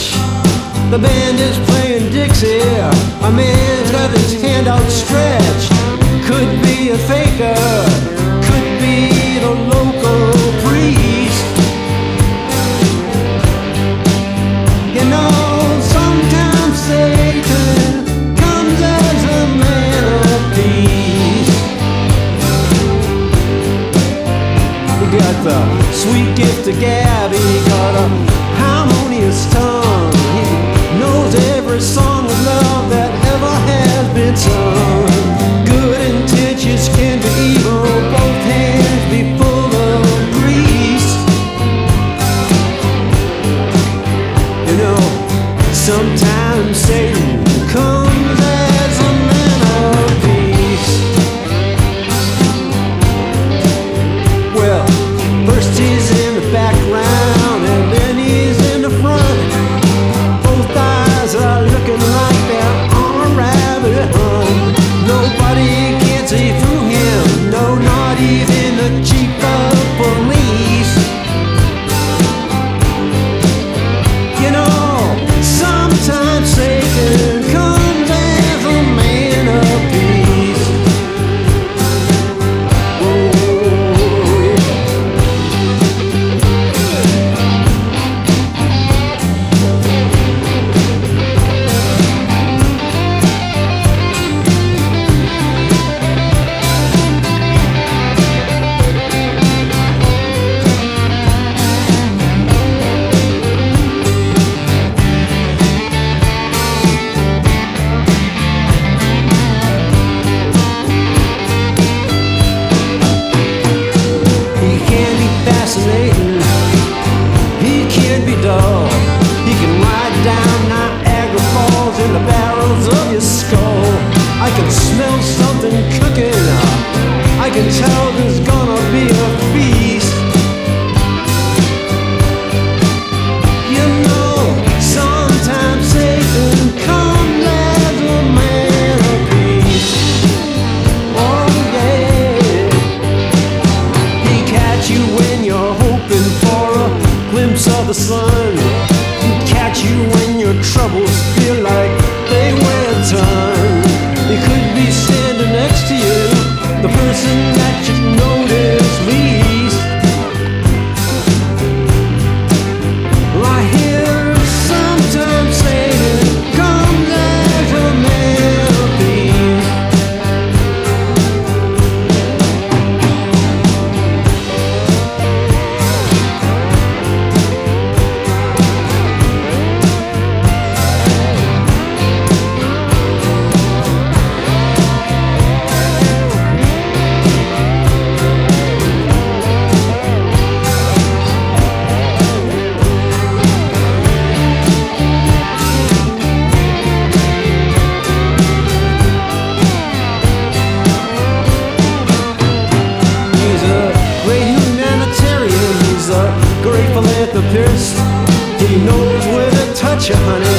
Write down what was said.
church. The band is playing Dixie. A man's got his hand outstretched. Could be a faker, could be the local priest. You know, sometimes Satan comes as a man of peace. We got the sweet gift of gab, he got a harmonious tongue. He knows every song of love that ever has been sung. Good intentions can be evil, both hands be full of grease. You know, sometimes Satan comes as a man of peace. Well, first he's in the background and then he's in the front. Both eyes are looking like they're on a rabbit hunt. Nobody can see through him, no, not even the chief of police. You know, sometimes Satan comes as a man of peace. Oh, yeah. He can be fascinating, he can be dull. He can ride down Niagara Falls in the barrels of your skull. I can smell something cooking up, I can tell there's gonna be a feast. You know, sometimes Satan comes as a man of peace. Oh yeah. He catch you when you're hoping for a glimpse of the sun. He catch you when your troubles feel like they weigh a ton. He could be standing next to you, the person that you notice least. Well, I hear sometimes Satan comes as a man of peace. He's a great humanitarian, he's a great philanthropist. He knows where to touch you, honey.